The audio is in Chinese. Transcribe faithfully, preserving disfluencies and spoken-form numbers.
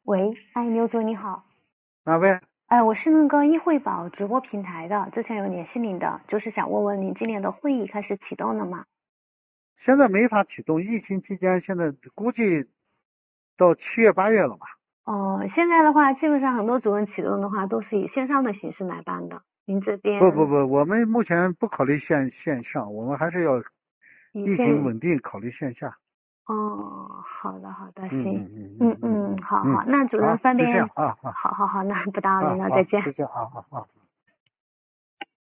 喂，哎，牛主你好。 哪位？ 哎，我是那个易汇宝直播平台的，之前有联系您的，就是想问问您今年的会议开始启动了吗？ 现在没法启动，疫情期间现在估计到七月八月了吧？ 哦，现在的话，基本上很多主任启动的话都是以线上的形式来办的。您这边不不不，我们目前不考虑线线上，我们还是要疫情以线， 稳定考虑线下。 哦，好的好的，行， 嗯嗯嗯嗯嗯， 嗯嗯嗯好好， 嗯， 那主任好，就这样方便， 啊啊好好好，那不打扰您了，再啊好， 见。 就这样啊啊啊。